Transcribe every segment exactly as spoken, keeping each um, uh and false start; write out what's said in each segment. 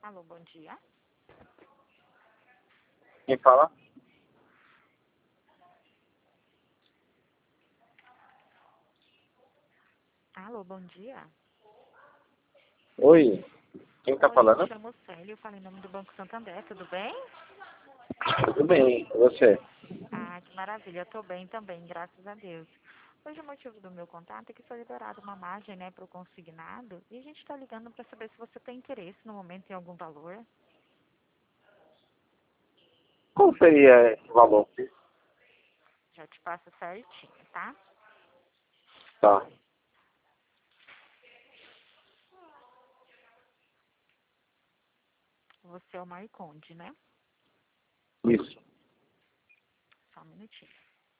Alô, bom dia. Quem fala? Alô, bom dia. Oi, quem tá Oi, eu me falando? chamo Célio, eu falo em nome do Banco Santander, tudo bem? Tudo bem, e você? Ah, que maravilha, eu tô bem também, graças a Deus. Hoje o motivo do meu contato é que foi liberada uma margem, né, para o consignado e a gente está ligando para saber se você tem interesse no momento em algum valor. Qual seria esse valor? Já te passo certinho, tá? Tá, Você é o Marconde, né? isso. Só um minutinho.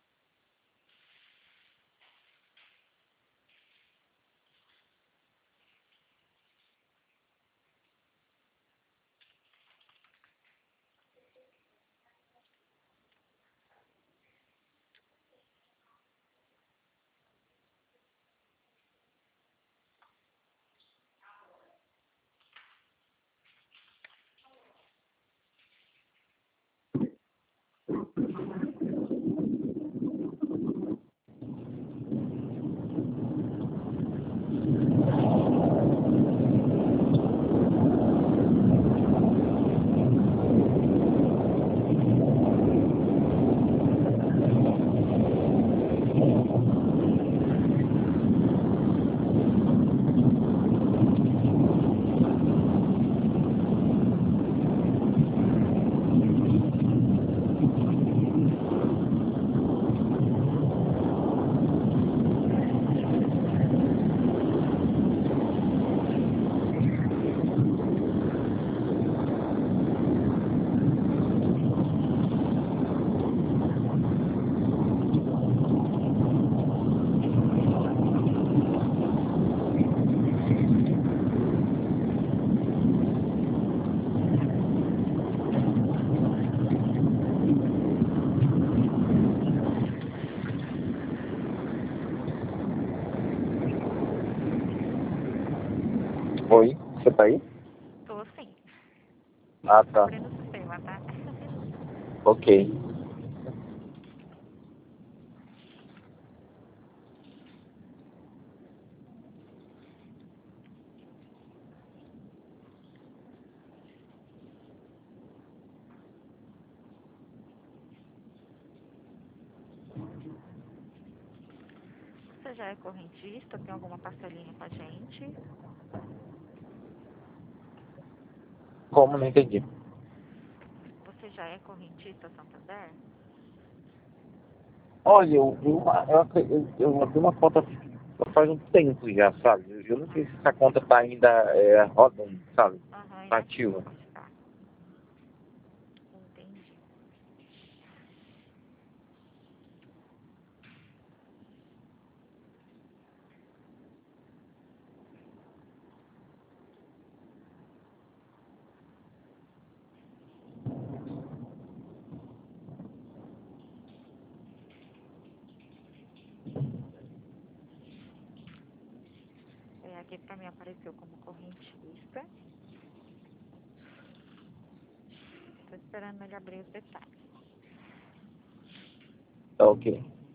Oi, você tá aí? Tô sim. Ah, Tô tá. abrindo o sistema, tá? Ok. Você já é correntista? Tem alguma parcelinha com a gente? Como? Não entendi. Você já é correntista Santander? Olha, eu vi uma, eu, acre- eu, eu abri uma conta faz um tempo já, sabe? Eu, eu não sei se essa conta tá ainda é, rodando, sabe? Aham, Tá inativa. ativa. Tá, entendi. É, aqui pra mim apareceu como correntista. Tô esperando ele abrir os detalhes. Tá ok.